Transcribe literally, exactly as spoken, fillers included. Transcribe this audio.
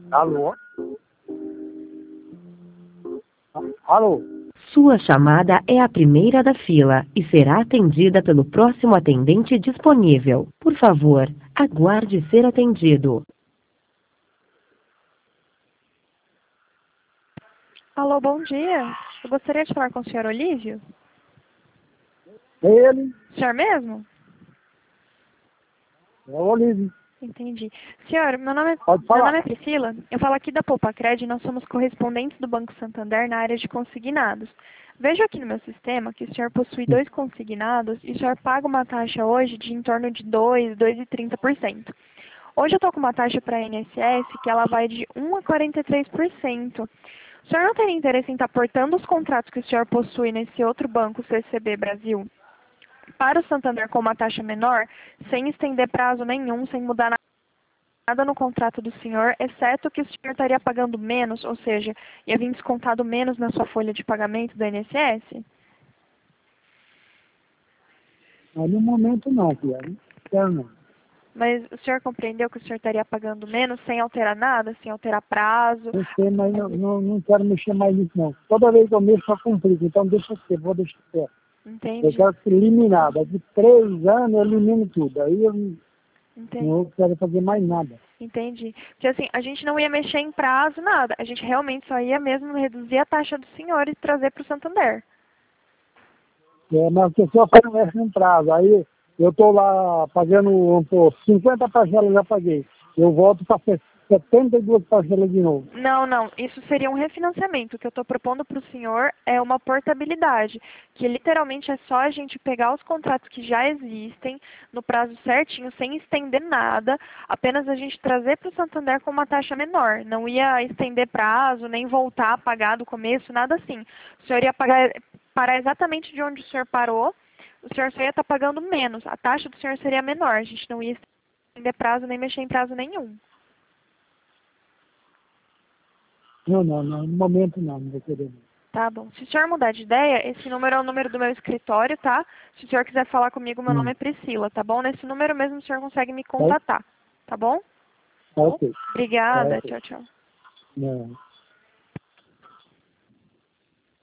Alô? Alô? Sua chamada é a primeira da fila e será atendida pelo próximo atendente disponível. Por favor, aguarde ser atendido. Alô, bom dia. Eu gostaria de falar com o senhor Olívio. Ele? O senhor mesmo? É o Olívio. Entendi. Senhor, meu nome, é, Pode meu falar. nome é Priscila. Eu falo aqui da Poupacred e nós somos correspondentes do Banco Santander na área de consignados. Vejo aqui no meu sistema que o senhor possui dois consignados e o senhor paga uma taxa hoje de em torno de dois, dois vírgula trinta por cento. Hoje eu estou com uma taxa para a I N S S que ela vai de um vírgula quarenta e três por cento. O senhor não teria interesse em estar portando os contratos que o senhor possui nesse outro banco, C C B Brasil, para o Santander com uma taxa menor, sem estender prazo nenhum, sem mudar nada no contrato do senhor, exceto que o senhor estaria pagando menos, ou seja, ia vir descontado menos na sua folha de pagamento do I N S S? Mas no momento não, filha. Não quero não. Mas o senhor compreendeu que o senhor estaria pagando menos sem alterar nada, sem alterar prazo? Não sei, mas não, não, não quero mexer mais nisso não. Toda vez que eu mexo, só complica. Então deixa ser, vou deixar ser. Eu Entendi, quero se eliminar. Daqui três anos eu elimino tudo. Aí eu não entendi, não quero fazer mais nada. entendi. Porque assim, a gente não ia mexer em prazo, nada. A gente realmente só ia mesmo reduzir a taxa do senhor e trazer para o Santander. É, mas a pessoa faz mexe no prazo. Aí eu estou lá pagando, vamos pôr, cinquenta parcelas eu já paguei. Eu volto para setenta e duas parcelas de novo. Não, não. Isso seria um refinanciamento. O que eu estou propondo para o senhor é uma portabilidade, que literalmente é só a gente pegar os contratos que já existem no prazo certinho, sem estender nada, apenas a gente trazer para o Santander com uma taxa menor. Não ia estender prazo, nem voltar a pagar do começo, nada assim. O senhor ia pagar, parar exatamente de onde o senhor parou, o senhor só ia estar pagando menos. A taxa do senhor seria menor. A gente não ia estender prazo, nem mexer em prazo nenhum. Não, não, não. No momento não, não vou querer. Tá bom. Se o senhor mudar de ideia, esse número é o número do meu escritório, tá? Se o senhor quiser falar comigo, meu nome Hum. é Priscila, tá bom? Nesse número mesmo o senhor consegue me contatar, tá bom? Tá ok. Tá Obrigada. ok. Tchau, tchau. Não.